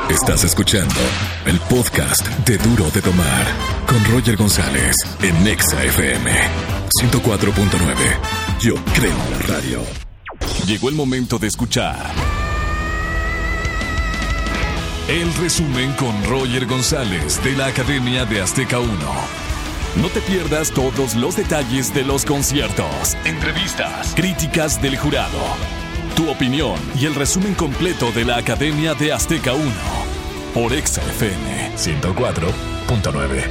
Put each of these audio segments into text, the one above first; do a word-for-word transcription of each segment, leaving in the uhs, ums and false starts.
Estás escuchando el podcast de Duro de Tomar con Roger González en Nexa F M ciento cuatro punto nueve. Yo creo en la radio. Llegó el momento de escuchar el resumen con Roger González de la Academia de Azteca uno. No te pierdas todos los detalles de los conciertos, entrevistas, críticas del jurado, tu opinión y el resumen completo de la Academia de Azteca uno por Exa F M ciento cuatro punto nueve.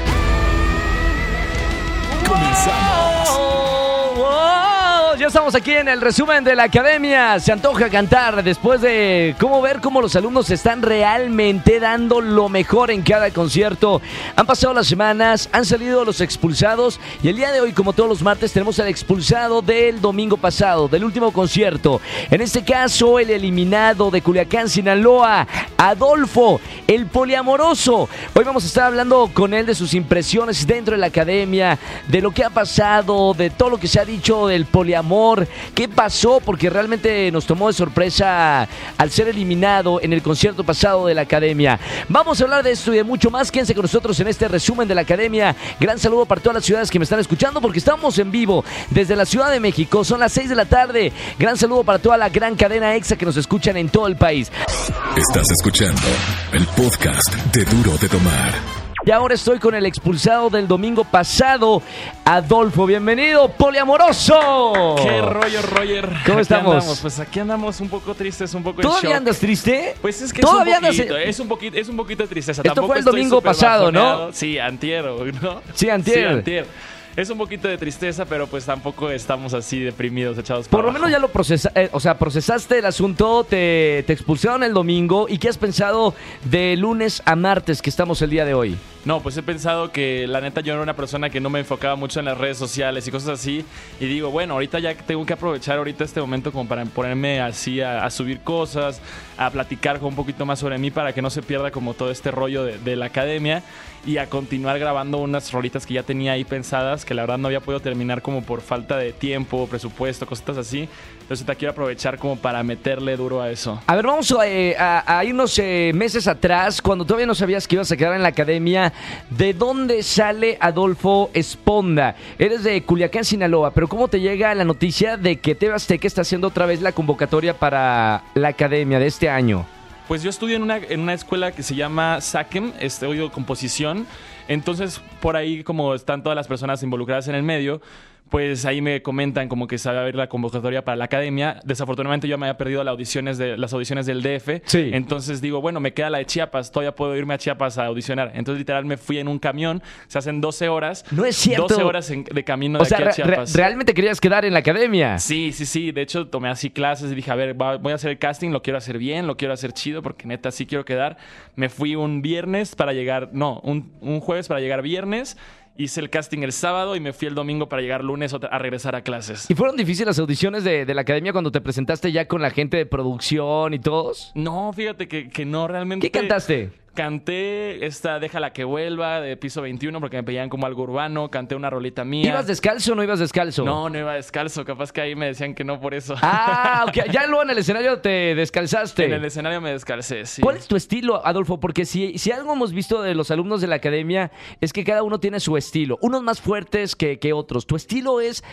Comenzamos. ¡Wow! ¡Wow! Ya estamos aquí en el resumen de la Academia. Se antoja cantar después de cómo ver cómo los alumnos están realmente dando lo mejor en cada concierto. Han pasado las semanas, han salido los expulsados y el día de hoy, como todos los martes, tenemos al expulsado del domingo pasado, del último concierto. En este caso, el eliminado de Culiacán, Sinaloa, Adolfo, el poliamoroso. Hoy vamos a estar hablando con él de sus impresiones dentro de la Academia, de lo que ha pasado, de todo lo que se ha dicho del poliamor. ¿Qué pasó? Porque realmente nos tomó de sorpresa al ser eliminado en el concierto pasado de la Academia. Vamos a hablar de esto y de mucho más. Quédense con nosotros en este resumen de la Academia. Gran saludo para todas las ciudades que me están escuchando porque estamos en vivo desde la Ciudad de México. Son las seis de la tarde. Gran saludo para toda la gran cadena Exa que nos escuchan en todo el país. Estás escuchando el podcast de Duro de Tomar. Y ahora estoy con el expulsado del domingo pasado, Adolfo. Bienvenido, poliamoroso. ¿Qué rollo, Roger? ¿Cómo aquí estamos? Andamos. Pues aquí andamos un poco tristes, un poco en ¿Todavía shock. andas triste? Pues es que ¿Todavía es un poquito, andas... es un poquito, es un poquito de tristeza. Esto Tampoco fue el estoy domingo súper pasado, ¿no? bajoneado. Sí, antier, ¿no? Sí, antier. Sí, antier. Es un poquito de tristeza, pero pues tampoco estamos así deprimidos, echados Por para lo abajo. menos ya lo procesaste, eh, o sea, procesaste el asunto, te, te expulsaron el domingo. ¿Y qué has pensado de lunes a martes que estamos el día de hoy? No, pues he pensado que la neta yo era una persona que no me enfocaba mucho en las redes sociales y cosas así. Y digo, bueno, ahorita ya tengo que aprovechar ahorita este momento como para ponerme así a, a subir cosas, a platicar con un poquito más sobre mí para que no se pierda como todo este rollo de, de la Academia y a continuar grabando unas rolitas que ya tenía ahí pensadas, que la verdad no había podido terminar como por falta de tiempo, presupuesto, cosas así. Entonces te quiero aprovechar como para meterle duro a eso. A ver, vamos a, eh, a, a irnos eh, meses atrás, cuando todavía no sabías que ibas a quedar en la Academia. ¿De dónde sale Adolfo Esponda? Eres de Culiacán, Sinaloa, pero ¿cómo te llega la noticia de que T V Azteca está haciendo otra vez la convocatoria para la Academia de este año? Pues yo estudio en una, en una escuela que se llama SACEM, estudio composición. Entonces, por ahí, como están todas las personas involucradas en el medio, pues ahí me comentan como que sabe haber la convocatoria para la Academia. Desafortunadamente yo me había perdido las audiciones, de, las audiciones del D F. Sí. Entonces digo, bueno, me queda la de Chiapas, todavía puedo irme a Chiapas a audicionar. Entonces literal me fui en un camión, se hacen doce horas. No es cierto. doce horas en, de camino O de sea, aquí a re- Chiapas. re- ¿realmente querías quedar en la Academia? Sí, sí, sí. De hecho, tomé así clases y dije, a ver, va- voy a hacer el casting, lo quiero hacer bien, lo quiero hacer chido, porque neta sí quiero quedar. Me fui un viernes para llegar, no, un, un jueves para llegar viernes. Hice el casting el sábado y me fui el domingo para llegar lunes a regresar a clases. ¿Y fueron difíciles las audiciones de, de la Academia cuando te presentaste ya con la gente de producción y todos? No, fíjate que, que no realmente. ¿Qué cantaste? Canté esta Déjala que vuelva de Piso veintiuno porque me pedían como algo urbano. Canté una rolita mía. ¿Ibas descalzo o no ibas descalzo? No, no iba descalzo. Capaz que ahí me decían que no por eso. Ah, ok. Ya luego en el escenario te descalzaste. En el escenario me descalcé, sí. ¿Cuál es tu estilo, Adolfo? Porque si, si algo hemos visto de los alumnos de la Academia es que cada uno tiene su estilo. Unos más fuertes que, que otros. Tu estilo es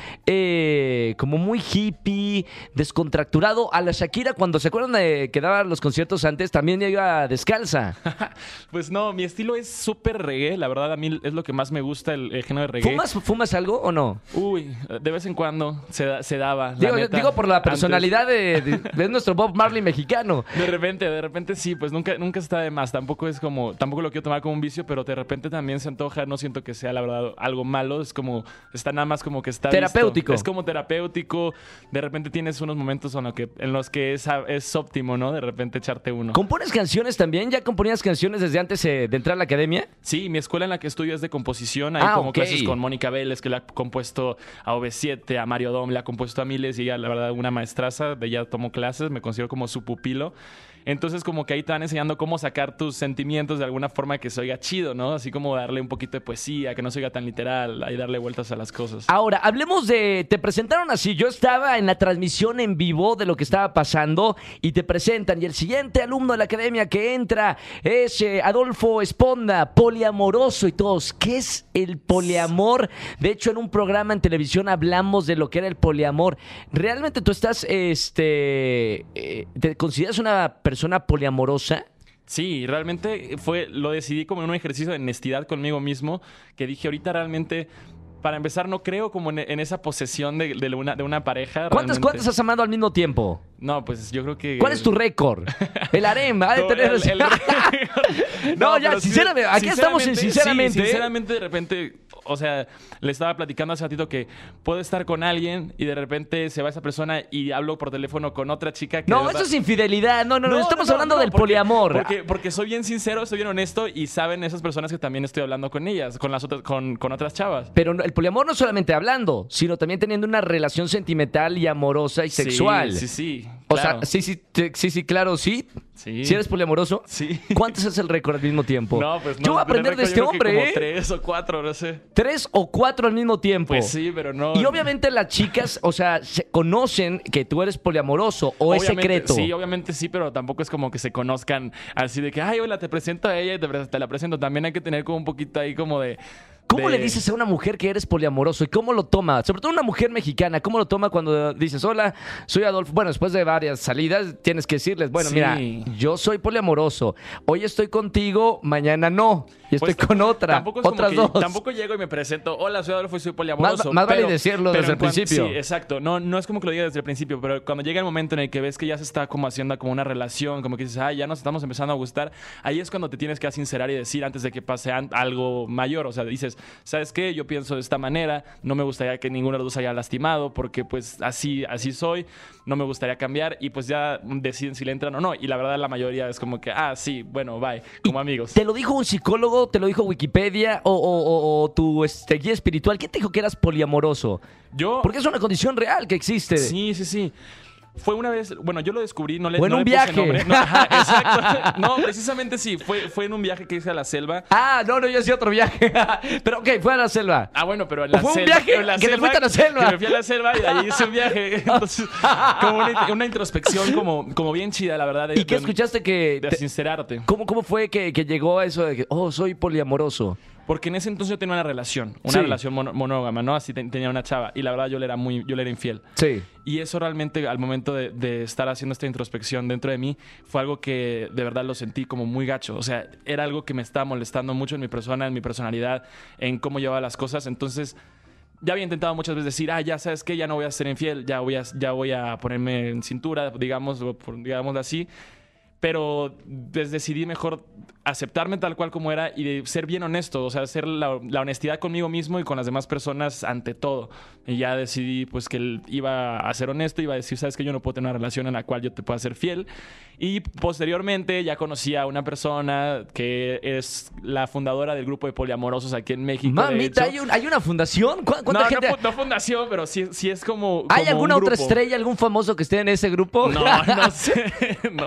eh, como muy hippie, descontracturado. A la Shakira, cuando se acuerdan de que daba los conciertos antes, también iba descalza. Pues no, mi estilo es súper reggae. La verdad, a mí es lo que más me gusta, el, el género de reggae. ¿Fumas, ¿Fumas algo o no? Uy, de vez en cuando se, da- se daba. la Digo, neta. digo por la Antes- personalidad de, de- de nuestro Bob Marley mexicano. De repente, de repente sí, pues nunca, nunca está de más. Tampoco es como, tampoco lo quiero tomar como un vicio, pero de repente también se antoja. No siento que sea la verdad algo malo. Es como, está nada más como que está Terapéutico. visto. Es como terapéutico. De repente tienes unos momentos en, lo que, en los que es, es óptimo, ¿no? De repente echarte uno. ¿Compones canciones también? ¿Ya componías canciones desde antes eh, de entrar a la Academia? Sí, mi escuela en la que estudio es de composición. Hay Ah, como ok. clases con Mónica Vélez, que le ha compuesto a O V siete, a Mario Dom, le ha compuesto a miles y ella, la verdad, una maestraza. De ella tomo clases, me considero como su pupilo. Entonces como que ahí te van enseñando cómo sacar tus sentimientos de alguna forma que se oiga chido, ¿no? Así como darle un poquito de poesía, que no se oiga tan literal, ahí darle vueltas a las cosas. Ahora, hablemos de... Te presentaron así. Yo estaba en la transmisión en vivo de lo que estaba pasando y te presentan. Y el siguiente alumno de la academia que entra es eh, Adolfo Esponda, poliamoroso y todos. ¿Qué es el poliamor? De hecho, en un programa en televisión hablamos de lo que era el poliamor. ¿Realmente tú estás, este... Eh, te consideras una persona poliamorosa? Sí, realmente fue, lo decidí como en un ejercicio de honestidad conmigo mismo, que dije ahorita realmente, para empezar, no creo como en, en esa posesión de, de, una, de una pareja. ¿Cuántas, realmente. ¿Cuántas has amado al mismo tiempo? No, pues yo creo que... ¿Cuál es tu récord? El harem, ha de No, tener... el- el- No, ya, pero sí, sinceramente, aquí estamos en sinceramente, sí, ¿eh? sinceramente, de repente, o sea, le estaba platicando hace ratito que puedo estar con alguien y de repente se va esa persona y hablo por teléfono con otra chica que... de No, verdad- eso es infidelidad. No, no, no, estamos no, hablando no, del porque- poliamor. Porque, porque soy bien sincero, soy bien honesto y saben esas personas que también estoy hablando con ellas, con las otras, con, con otras chavas. Pero no- el poliamor no es solamente hablando, sino también teniendo una relación sentimental y amorosa y sexual. Sí, sí, sí. O claro. sea, sí, sí, te- sí, sí, claro, sí. Sí. ¿Si eres poliamoroso? Sí. ¿Cuántos es el récord al mismo tiempo? No, pues no. Yo voy a aprender de récord, este yo creo que hombre, como ¿eh? tres o cuatro, no sé. Tres o cuatro al mismo tiempo. Pues sí, pero no. Y obviamente las chicas, o sea, se conocen que tú eres poliamoroso o es Obviamente, secreto. Sí, obviamente sí, pero tampoco es como que se conozcan así de que, ay, hola, te presento a ella y te, pre- te la presento. También hay que tener como un poquito ahí como de... ¿Cómo de- le dices a una mujer que eres poliamoroso y cómo lo toma? Sobre todo una mujer mexicana, ¿cómo lo toma cuando dices, hola, soy Adolfo? Bueno, después de varias salidas tienes que decirles, bueno, Sí. mira, yo soy poliamoroso. Hoy estoy contigo, mañana no. Y estoy Pues, con otra, tampoco es como otras que- dos. Tampoco llego y me presento, hola, soy Adolfo y soy poliamoroso. Más- más vale pero- decirlo pero desde en el cuan- principio. Sí, exacto. No, no es como que lo diga desde el principio, pero cuando llega el momento en el que ves que ya se está como haciendo como una relación, como que dices, ah, ya nos estamos empezando a gustar, ahí es cuando te tienes que sincerar y decir antes de que pase an- algo mayor. O sea, dices, ¿sabes qué? Yo pienso de esta manera, no me gustaría que ninguno de los dos haya lastimado, porque pues así, así soy, no me gustaría cambiar, y pues ya deciden si le entran o no. Y la verdad, la mayoría es como que, ah, sí, bueno, bye, como amigos. ¿Te lo dijo un psicólogo? ¿Te lo dijo Wikipedia? ¿O, o- o- o tu este, guía espiritual? ¿Quién te dijo que eras poliamoroso? Yo... Porque es una condición real que existe. Sí, sí, sí. Fue una vez, bueno, yo lo descubrí, no le, O en no un le puse viaje. nombre. No, ajá, exacto. No, precisamente sí, fue, fue en un viaje que hice a la selva. Ah, no, no, yo hacía otro viaje. Pero ok, fue a la selva. Ah, bueno, pero en ¿O la fue un selva. viaje en la que te selva, fuiste a la selva? Que me fui a la selva y de ahí hice un viaje. Entonces, como una, una introspección como, como bien chida, la verdad. De, ¿Y qué de- escuchaste que... De te- sincerarte. ¿Cómo, ¿Cómo fue que, que llegó a eso de que, oh, soy poliamoroso? Porque en ese entonces yo tenía una relación, una Sí. relación mono- monógama, ¿no? Así ten- tenía una chava. Y la verdad yo le era muy, yo le era infiel. Sí. Y eso realmente, al momento de, de estar haciendo esta introspección dentro de mí, fue algo que de verdad lo sentí como muy gacho. O sea, era algo que me estaba molestando mucho en mi persona, en mi personalidad, en cómo llevaba las cosas. Entonces, ya había intentado muchas veces decir, ah, ya sabes qué, ya no voy a ser infiel, ya voy a, ya voy a ponerme en cintura, digamos, o por- digámoslo así. Pero pues, decidí mejor aceptarme tal cual como era y de ser bien honesto, o sea, hacer la, la honestidad conmigo mismo y con las demás personas ante todo. Y ya decidí pues que él iba a ser honesto, iba a decir, sabes que yo no puedo tener una relación en la cual yo te pueda ser fiel. Y posteriormente ya conocí a una persona que es la fundadora del grupo de poliamorosos aquí en México. de Mamita, hecho. ¿hay, un- ¿hay una fundación? ¿Cu- ¿Cuánta No, no, gente? fu- no fundación, pero sí, sí es como, ¿Hay como alguna un otra grupo. estrella, algún famoso que esté en ese grupo? No, no sé. No,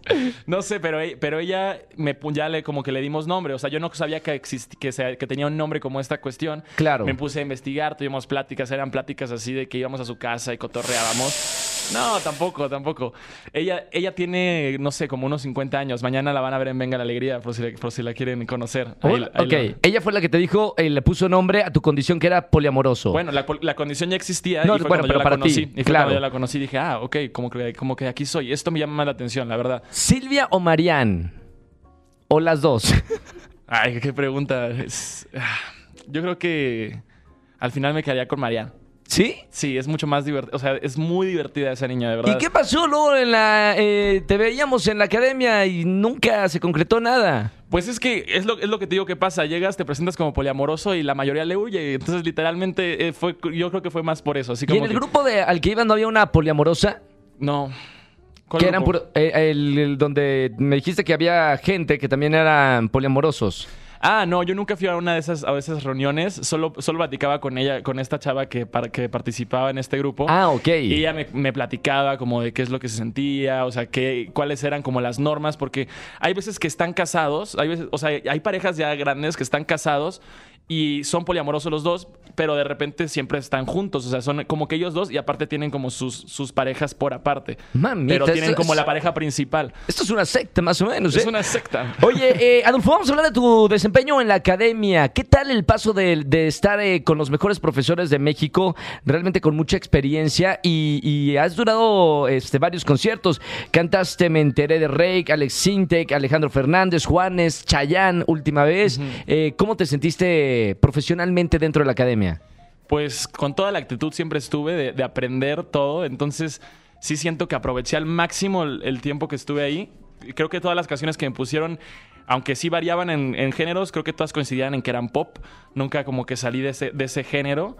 no sé, pero, e- pero ella me pu- ya le como que le dimos nombre. O sea, yo no sabía que, existi- que, se- que tenía un nombre como esta cuestión. Claro. Me puse a investigar, tuvimos pláticas, eran pláticas así de que íbamos a su casa y cotorreábamos. No, tampoco, tampoco. Ella, ella tiene, no sé, como unos cincuenta años. Mañana la van a ver en Venga la Alegría, por si, la- por si la quieren conocer. Ahí- Hola, ahí ok, la- ella fue la que te dijo, eh, le puso nombre a tu condición que era poliamoroso. Bueno, la, la condición ya existía No, y fue bueno, cuando pero yo la para conocí. ti, y fue claro. cuando yo la conocí y dije, ah, ok, como que, como que aquí soy. Esto me llama más la atención, la verdad. ¿Silvia o Marianne? ¿O las dos? Ay, qué pregunta. Es- ah, Yo creo que al final me quedaría con Marianne. ¿Sí? Sí, es mucho más divertida. O sea, es muy divertida esa niña, de verdad. ¿Y qué pasó luego en la... eh, te veíamos en la academia y nunca se concretó nada? Pues es que es lo, es lo que te digo que pasa. Llegas, te presentas como poliamoroso y la mayoría le huye. Entonces, literalmente, eh, fue, yo creo que fue más por eso. Así ¿Y como en el que- grupo de, al que iban no había una poliamorosa? No. ¿Cuál Que eran grupo? puro- eh, el, el donde me dijiste que había gente que también eran poliamorosos. Ah, no, yo nunca fui a una de esas, a esas reuniones. Solo, solo platicaba con ella, con esta chava que, para, que participaba en este grupo. Ah, ok. Y ella me, me platicaba como de qué es lo que se sentía, o sea, qué, cuáles eran como las normas, porque hay veces que están casados, hay veces, o sea, hay parejas ya grandes que están casados y son poliamorosos los dos, pero de repente siempre están juntos. O sea, son como que ellos dos y aparte tienen como sus, sus parejas por aparte. Mamita, pero tienen como es, la pareja principal. Esto es una secta, más o menos, ¿eh? Es una secta. Oye, eh, Adolfo, vamos a hablar de tu desempeño en la academia. ¿Qué tal el paso de, de estar eh, con los mejores profesores de México? Realmente con mucha experiencia y, y has durado este, varios conciertos. Cantaste Me Enteré de Reik, Alex Sintek, Alejandro Fernández, Juanes, Chayanne, última vez. Uh-huh. eh, ¿Cómo te sentiste profesionalmente dentro de la academia? Pues con toda la actitud siempre estuve de, de aprender todo, entonces sí siento que aproveché al máximo el, el tiempo que estuve ahí. Creo que todas las canciones que me pusieron, aunque sí variaban en, en géneros, creo que todas coincidían en que eran pop. Nunca como que salí de ese, de ese género.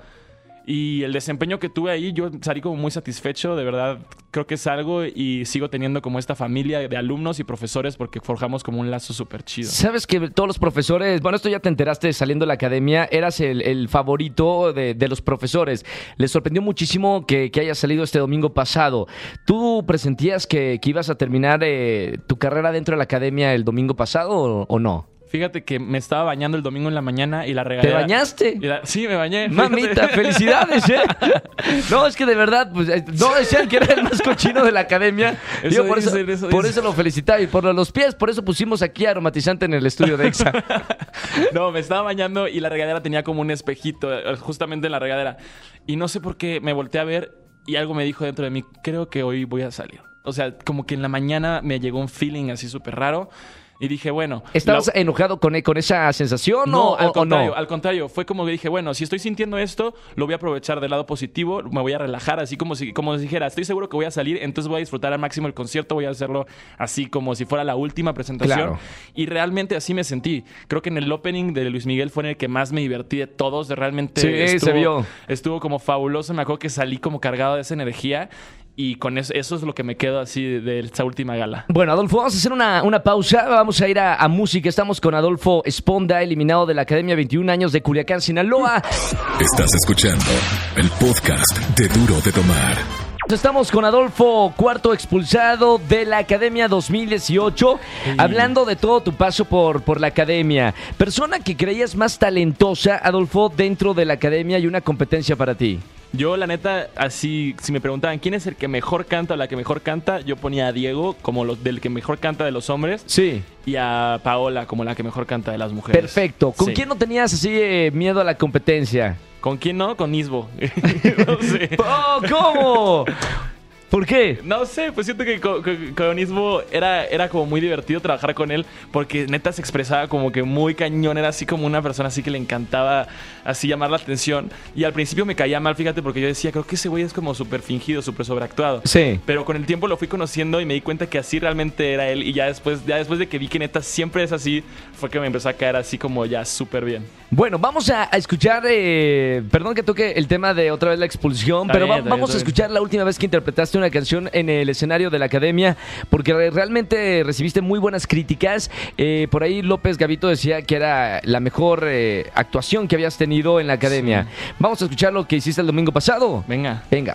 Y el desempeño que tuve ahí, yo salí como muy satisfecho, de verdad. Creo que es algo y sigo teniendo como esta familia de alumnos y profesores porque forjamos como un lazo súper chido. Sabes que todos los profesores, bueno, esto ya te enteraste saliendo de la academia, eras el, el favorito de, de los profesores. Les sorprendió muchísimo que, que hayas salido este domingo pasado. ¿Tú presentías que, que ibas a terminar eh, tu carrera dentro de la academia el domingo pasado o, o no? Fíjate que me estaba bañando el domingo en la mañana y la regadera... ¿Te bañaste? La, sí, me bañé. Mamita, felicidades, ¿eh? No, es que de verdad, pues, no decían que era el más cochino de la academia. Eso Digo, por dice, eso, eso por dice. eso lo felicitaba. Y por los pies, por eso pusimos aquí aromatizante en el estudio de Exa. No, me estaba bañando y la regadera tenía como un espejito, justamente en la regadera. Y no sé por qué me volteé a ver y algo me dijo dentro de mí, creo que hoy voy a salir. O sea, como que en la mañana me llegó un feeling así súper raro. Y dije, bueno... ¿Estabas lo... enojado con, con esa sensación no, o, al o contrario, no? al contrario. Fue como que dije, bueno, si estoy sintiendo esto, lo voy a aprovechar del lado positivo, me voy a relajar, así como si, como si dijera, estoy seguro que voy a salir, entonces voy a disfrutar al máximo el concierto, voy a hacerlo así como si fuera la última presentación. Claro. Y realmente así me sentí. Creo que en el opening de Luis Miguel fue en el que más me divertí de todos, de realmente... Sí, estuvo, se vio. Estuvo como fabuloso, me acuerdo que salí como cargado de esa energía. Y con eso, eso es lo que me quedo así de, de esta última gala. Bueno, Adolfo, vamos a hacer una, una pausa. Vamos a ir a, a música. Estamos con Adolfo Esponda, eliminado de la Academia veintiún años de Culiacán, Sinaloa. Estás escuchando el podcast de Duro de Tomar. Estamos con Adolfo, cuarto expulsado de la Academia dos mil dieciocho, sí. Hablando de todo tu paso por, por la Academia. Persona que creías más talentosa, Adolfo, dentro de la Academia y una competencia para ti. Yo, la neta, así, si me preguntaban quién es el que mejor canta o la que mejor canta, yo ponía a Diego como los, del que mejor canta de los hombres. Sí. Y a Paola como la que mejor canta de las mujeres. Perfecto. ¿Con sí. quién no tenías así eh, miedo a la competencia? ¿Con quién no? Con Isbo. No sé. ¡Oh, cómo! ¿Por qué? No sé, pues siento que con, con, con Isbo era, era como muy divertido trabajar con él porque neta se expresaba como que muy cañón, era así como una persona así que le encantaba así llamar la atención y al principio me caía mal, fíjate, porque yo decía, creo que ese güey es como súper fingido, súper sobreactuado. Sí. Pero con el tiempo lo fui conociendo y me di cuenta que así realmente era él y ya después, ya después de que vi que neta siempre es así, fue que me empezó a caer así como ya súper bien. Bueno, vamos a, a escuchar, eh, perdón que toque el tema de otra vez la expulsión, Está pero bien, va, está vamos bien, a escuchar la última vez que interpretaste una canción en el escenario de la Academia, porque realmente recibiste muy buenas críticas. Eh, por ahí López Gavito decía que era la mejor eh, actuación que habías tenido en la Academia. Sí. Vamos a escuchar lo que hiciste el domingo pasado. Venga. Venga.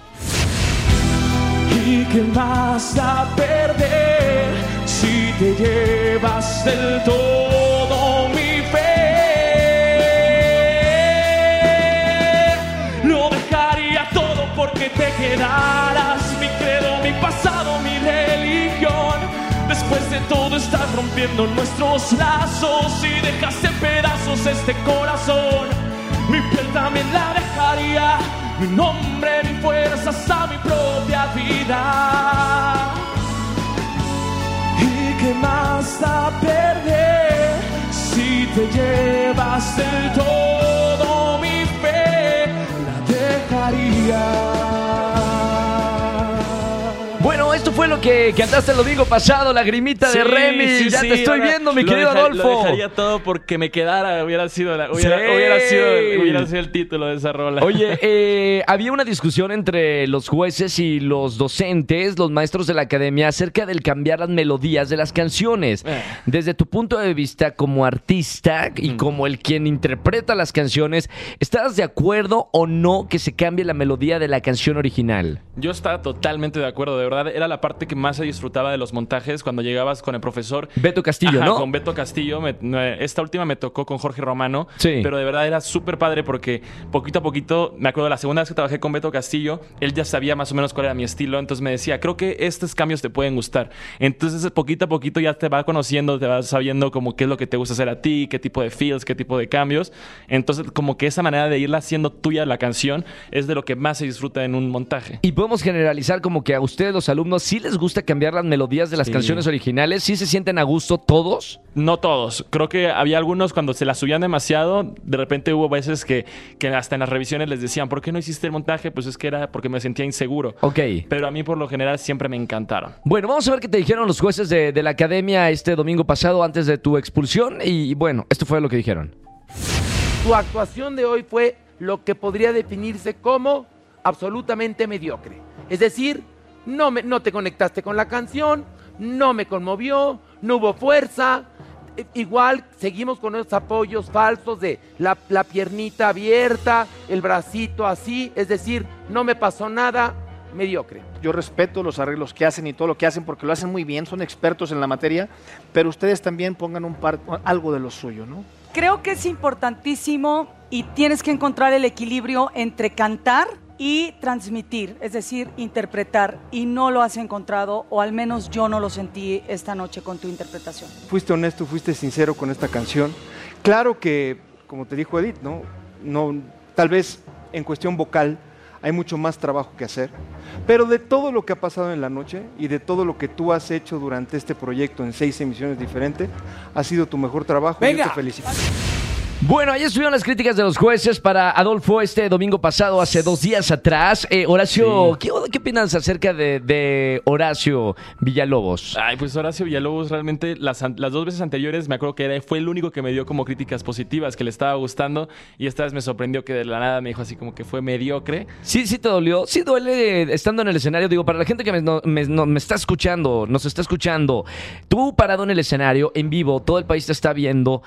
¿Y qué vas a perder si te llevas del todo mi fe? Lo dejaría todo porque te quedaras, mi credo, mi pasado, mi religión. Después de todo estás rompiendo nuestros lazos y dejas en pedazos este corazón. Mi piel también la dejaría, mi nombre, mi fuerza, hasta mi propia vida. ¿Y qué más da perder si te llevas del todo mi fe? La dejaría. Bueno, esto fue fue lo que cantaste el domingo pasado, Lagrimita Sí, de Remy. sí, ya sí, te estoy ahora viendo, mi lo querido deja- Adolfo. Lo dejaría todo porque me quedara, hubiera sido, la- hubiera, Sí. hubiera sido, hubiera sido el título de esa rola. Oye, eh, había una discusión entre los jueces y los docentes, los maestros de la academia, acerca del cambiar las melodías de las canciones. Eh. Desde tu punto de vista como artista y como el quien interpreta las canciones, ¿estás de acuerdo o no que se cambie la melodía de la canción original? Yo estaba totalmente de acuerdo, de verdad. Era la parte que más se disfrutaba de los montajes cuando llegabas con el profesor. Beto Castillo, Ajá, ¿no? con Beto Castillo. Me- me- esta última me tocó con Jorge Romano. Sí. Pero de verdad era súper padre porque poquito a poquito, me acuerdo la segunda vez que trabajé con Beto Castillo, él ya sabía más o menos cuál era mi estilo. Entonces me decía, creo que estos cambios te pueden gustar. Entonces poquito a poquito ya te va conociendo, te vas sabiendo como qué es lo que te gusta hacer a ti, qué tipo de feels, qué tipo de cambios. Entonces como que esa manera de irla haciendo tuya la canción es de lo que más se disfruta en un montaje. Y podemos generalizar como que a ustedes, los alumnos, ¿sí les gusta cambiar las melodías de las Sí. canciones originales? ¿Sí se sienten a gusto todos? No todos. Creo que había algunos cuando se la subían demasiado. De repente hubo veces que, que hasta en las revisiones les decían, ¿por qué no hiciste el montaje? Pues es que era porque me sentía inseguro. Ok. Pero a mí por lo general siempre me encantaron. Bueno, vamos a ver qué te dijeron los jueces de, de la academia este domingo pasado antes de tu expulsión. Y bueno, esto fue lo que dijeron. Tu actuación de hoy fue lo que podría definirse como absolutamente mediocre. Es decir, no, me, no te conectaste con la canción, no me conmovió, no hubo fuerza. Eh, Igual seguimos con esos apoyos falsos de la, la piernita abierta, el bracito así. Es decir, no me pasó nada, mediocre. Yo respeto los arreglos que hacen y todo lo que hacen porque lo hacen muy bien, son expertos en la materia, pero ustedes también pongan un par, algo de lo suyo, ¿no? Creo que es importantísimo y tienes que encontrar el equilibrio entre cantar y transmitir, es decir, interpretar, y no lo has encontrado, o al menos yo no lo sentí esta noche con tu interpretación. Fuiste honesto, fuiste sincero con esta canción. Claro que, como te dijo Edith, ¿no? No, tal vez en cuestión vocal hay mucho más trabajo que hacer, pero de todo lo que ha pasado en la noche y de todo lo que tú has hecho durante este proyecto en seis emisiones diferentes, ha sido tu mejor trabajo. ¡Venga! Y yo te felicito. Bueno, ahí estuvieron las críticas de los jueces para Adolfo este domingo pasado, hace dos días atrás. Eh, Horacio, ¿qué, ¿qué opinas acerca de, de Horacio Villalobos? Ay, pues Horacio Villalobos realmente las, an- las dos veces anteriores me acuerdo que era, fue el único que me dio como críticas positivas, que le estaba gustando, y esta vez me sorprendió que de la nada me dijo así como que fue mediocre. Sí, sí te dolió. Sí duele eh, estando en el escenario. Digo, para la gente que me, no- me- no- me está escuchando, nos está escuchando, tú parado en el escenario, en vivo, todo el país te está viendo,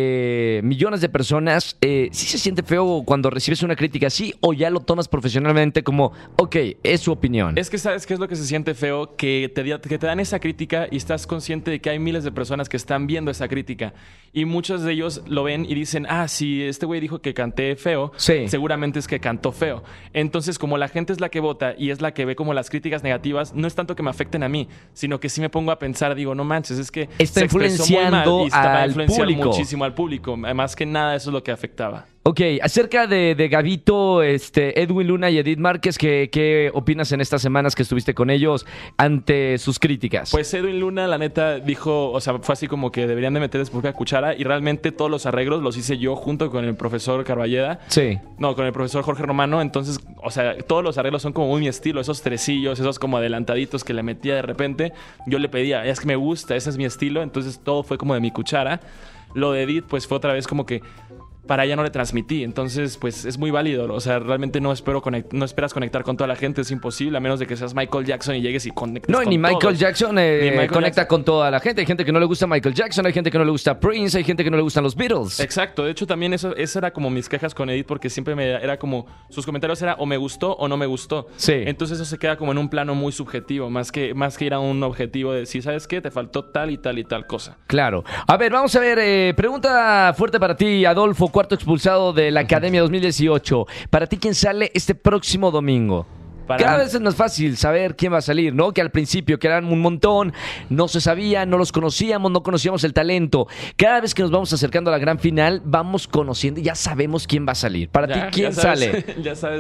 eh, millones de personas, eh, ¿sí se siente feo cuando recibes una crítica así o ya lo tomas profesionalmente como, ok, es su opinión? Es que sabes qué es lo que se siente feo, que te, di- que te dan esa crítica y estás consciente de que hay miles de personas que están viendo esa crítica y muchos de ellos lo ven y dicen, ah, si este güey dijo que canté feo, Sí. seguramente es que cantó feo. Entonces, como la gente es la que vota y es la que ve como las críticas negativas, no es tanto que me afecten a mí, sino que sí me pongo a pensar, digo, no manches, es que Está se expresó muy mal influenciando y está para al influenciar público. muchísimo al público. Más que nada, eso es lo que afectaba. Ok, acerca de, de Gabito, este, Edwin Luna y Edith Márquez, ¿qué, ¿qué opinas en estas semanas que estuviste con ellos ante sus críticas? Pues Edwin Luna, la neta, dijo, o sea, fue así como que deberían de meterles propia cuchara y realmente todos los arreglos los hice yo junto con el profesor Carballeda. Sí. No, con el profesor Jorge Romano. Entonces, o sea, todos los arreglos son como muy mi estilo. Esos tresillos, esos como adelantaditos que le metía de repente. Yo le pedía, es que me gusta, ese es mi estilo. Entonces, todo fue como de mi cuchara. Lo de Edith, pues fue otra vez como que para ella no le transmití. Entonces, pues es muy válido. O sea, realmente no espero conect- no esperas conectar con toda la gente. Es imposible, a menos de que seas Michael Jackson y llegues y conectes No, con ni Michael todos. Jackson eh, Ni Michael conecta Jackson. con toda la gente. Hay gente que no le gusta Michael Jackson, hay gente que no le gusta Prince, hay gente que no le gustan los Beatles. Exacto, de hecho también eso, eso era como mis quejas con Edith porque siempre me era como, sus comentarios era o me gustó o no me gustó. Sí. Entonces eso se queda como en un plano muy subjetivo, más que, más que ir a un objetivo de decir, ¿sabes qué? Te faltó tal y tal y tal cosa. Claro. A ver, vamos a ver, eh, pregunta fuerte para ti, Adolfo, cuarto expulsado de la Academia dos mil dieciocho. Para ti, ¿quién sale este próximo domingo? Para Cada mí- vez es más fácil saber quién va a salir, ¿no? Que al principio, que eran un montón, no se sabía, no los conocíamos, no conocíamos el talento. Cada vez que nos vamos acercando a la gran final, vamos conociendo y ya sabemos quién va a salir. Para Ya- ti, ¿quién ya sabes- sale? ya sabes.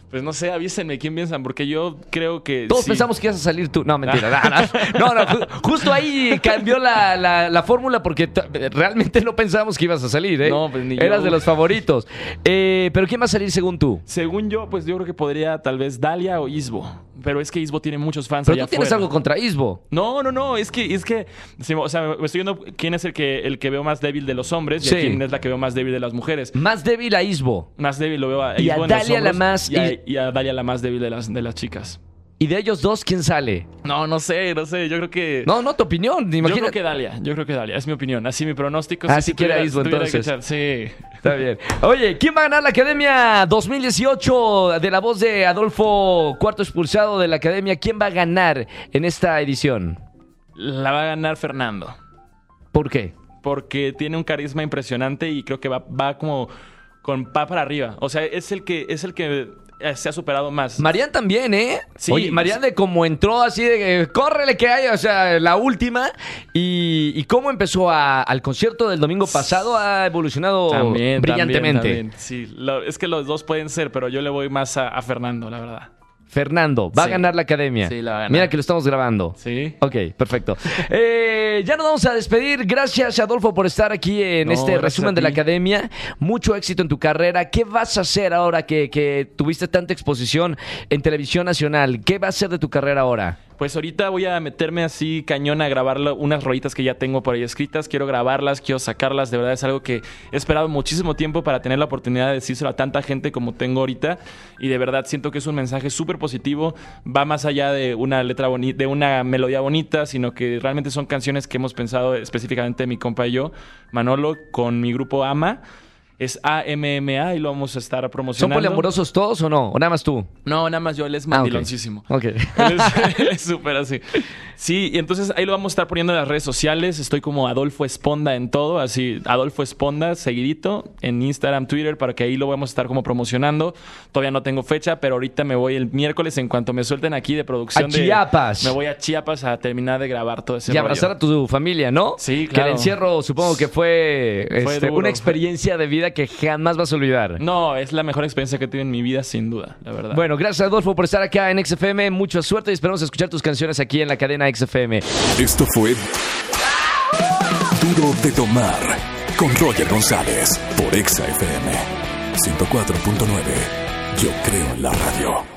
Pues no sé, avísenme quién piensan, porque yo creo que... Todos sí. pensamos que ibas a salir tú. No, mentira. No, no, no, ju- justo ahí cambió la, la, la fórmula porque t- realmente no pensábamos que ibas a salir, ¿eh? No, pues ni Eras yo. de los favoritos. Eh, pero ¿quién va a salir según tú? Según yo, pues yo creo que podría tal vez Dalia o Isbo. Pero es que Isbo tiene muchos fans Pero allá tú tienes afuera. algo contra Isbo. No, no, no, es que, es que, sí, o sea, me estoy viendo quién es el que, el que veo más débil de los hombres y Sí. a quién es la que veo más débil de las mujeres. Más débil a Isbo. Más débil lo veo a Y a Isbo en los Dalia la hombros más- y a, y- y a Dalia la más débil de las, de las chicas. Y de ellos dos, ¿quién sale? No, no sé, no sé, yo creo que... No, no, tu opinión. yo Imagina... creo que Dalia, yo creo que Dalia, es mi opinión, así mi pronóstico. Ah, sí, sí quiere a tuviera- Isbo, si tuviera que entonces. echar, sí. Está bien. Oye, ¿quién va a ganar la Academia dos mil dieciocho de la voz de Adolfo, cuarto expulsado de la Academia? ¿Quién va a ganar en esta edición? La va a ganar Fernando. ¿Por qué? Porque tiene un carisma impresionante y creo que va, va como con pa para arriba. O sea, es el que, es el que eh, se ha superado más. Marian también, ¿eh? Sí. Oye, Marian de cómo entró así de eh, córrele que hay, o sea, la última. Y, y cómo empezó a- al concierto del domingo pasado ha evolucionado También, brillantemente. también, también. Sí, lo- es que los dos pueden ser, pero yo le voy más a, a Fernando, la verdad. Fernando, va a Sí. ganar la Academia. Sí, la va a ganar. Mira que lo estamos grabando. Sí. Ok, perfecto. Eh, ya nos vamos a despedir. Gracias, Adolfo, por estar aquí en No, este gracias resumen a de la ti. Academia. Mucho éxito en tu carrera. ¿Qué vas a hacer ahora que, que tuviste tanta exposición en televisión nacional? ¿Qué va a ser de tu carrera ahora? Pues ahorita voy a meterme así cañón a grabar lo- unas rolitas que ya tengo por ahí escritas. Quiero grabarlas, quiero sacarlas. De verdad es algo que he esperado muchísimo tiempo para tener la oportunidad de decírselo a tanta gente como tengo ahorita. Y de verdad siento que es un mensaje súper positivo. Va más allá de una letra bonita, de una melodía bonita, sino que realmente son canciones que hemos pensado específicamente mi compa y yo, Manolo, con mi grupo AMA. Es A M M A y lo vamos a estar ¿Son promocionando. poliamorosos todos o no? ¿O nada más tú? No, nada más yo, él es Ah, ok. mandiloncísimo. Ok. Él es- él es súper así. Sí, y entonces ahí lo vamos a estar poniendo en las redes sociales. Estoy como Adolfo Esponda en todo, así Adolfo Esponda, seguidito, en Instagram, Twitter, para que ahí lo vamos a estar como promocionando. Todavía no tengo fecha, pero ahorita me voy el miércoles en cuanto me suelten aquí de producción. A de- Chiapas. Me voy a Chiapas a terminar de grabar todo ese Y abrazar rollo. a tu familia, ¿no? Sí, Que claro. el encierro supongo que fue, Fue este, duro, una fue- experiencia de vida que jamás vas a olvidar. No, es la mejor experiencia que he tenido en mi vida, sin duda, la verdad. Bueno, gracias Adolfo por estar acá en X F M. Mucha suerte y esperamos escuchar tus canciones aquí en la cadena X F M. Esto fue Duro de Tomar con Roger González por Exa F M ciento cuatro punto nueve. Yo creo en la radio.